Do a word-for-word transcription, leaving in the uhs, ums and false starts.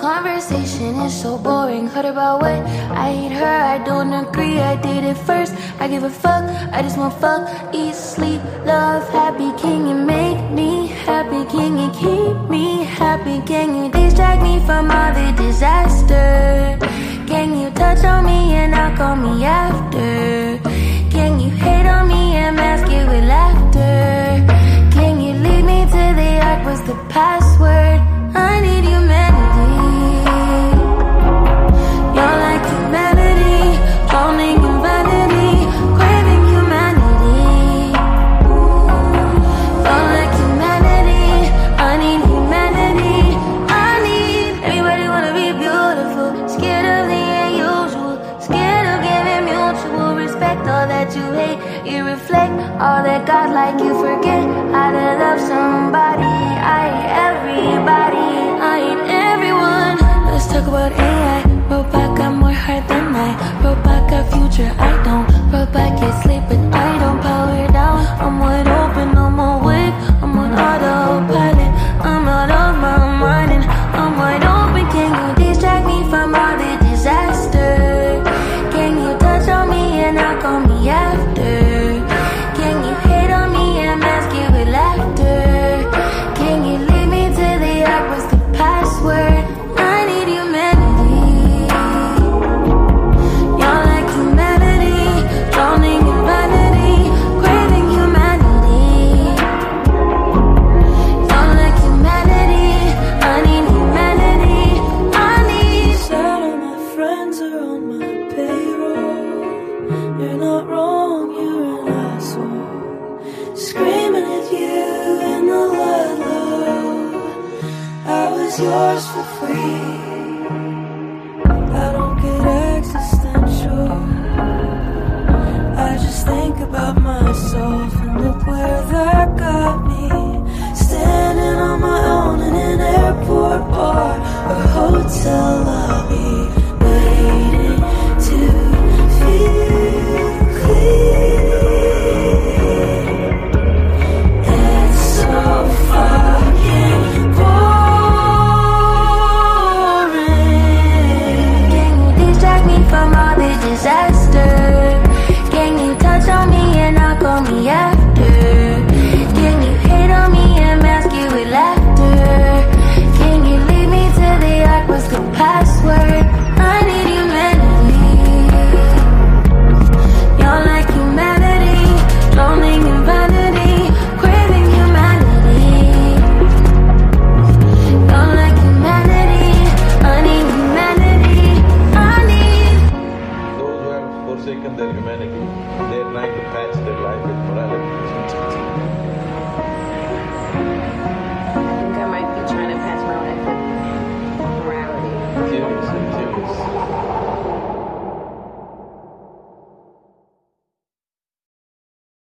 conversation is so boring. Heard about what? I hate her, I don't agree. I did it first, I give a fuck. I just want fuck, eat, sleep, love, happy. Can you make me happy? Can you keep me happy? Can you distract me from all the disaster? Can you touch on me and not call me after? Can you hate on me and mask it with laughter? Can you lead me to the ark? What's the password? I need humanity. You're like humanity, drowning in vanity, craving humanity. You're like humanity, I need humanity. I need everybody wanna be beautiful, scared of the unusual, scared of giving mutual respect. All that you hate, you reflect. All that God like, you forget how to love somebody. I hate everybody, I hate everyone. Let's talk about A I. Robot got more heart than I. Robot got future, I don't. Robot get sleep, but I don't. Power down, I'm wide open, I'm awake, I'm on autopilot. I'm out of my mind and I'm wide open. Can you distract me from all the disaster? Can you touch on me and not call me after? Can you hate on me and mask it with laughter? Can you lead me to the ark? What's the password? I need humanity. You're like humanity, drowning in vanity, craving humanity. You're like humanity, I need humanity. I need. Sad all my friends are on my payroll. You're not wrong, you're an asshole. Screaming at you in the loud low. I was yours for free. I don't get existential. I just think about myself and look where that got me. Standing on my own in an airport bar or hotel lobby, waiting to feel clean. It's so fucking boring. Can you distract me from all the disaster? Can you touch on me and not call me after? Can you hate on me and mask it with laughter? Can you lead me to the ark? What's the password? I need humanity. You're like humanity, drowning in vanity, craving humanity. You're like humanity, I need humanity. I need. Those who have forsaken their humanity